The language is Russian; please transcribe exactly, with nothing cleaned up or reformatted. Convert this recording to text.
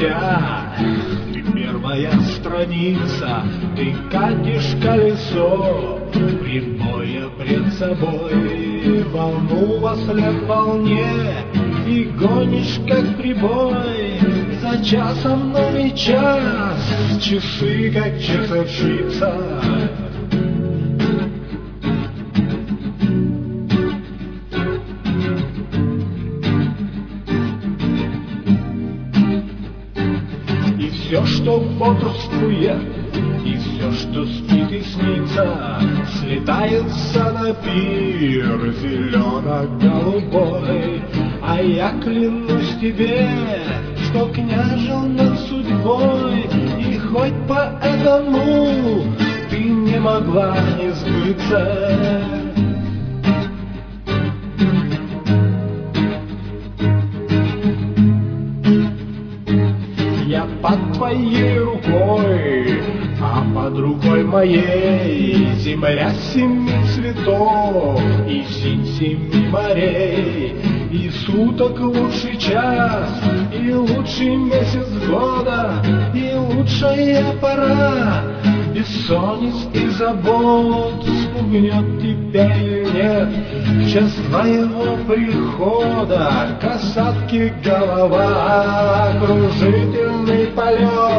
дитя, ты первая страница, ты катишь колесо, прямое пред собой, волну во след волне, и гонишь как прибой. За часом новый час, часы как часовщица. И все, что бодрствует, и все, что спит и снится, слетается на пир зелено-голубой. А я клянусь тебе, что княжил над судьбой, и хоть поэтому ты не могла не сбыться. Я под твоей рукой, а под рукой моей земля семи цветов и синь семи морей, и суток лучший час, и лучший месяц года, и лучшая пора. Бессонниц и забот спугнет тебя или нет в час твоего прихода. Касатки голова, кружительный полет.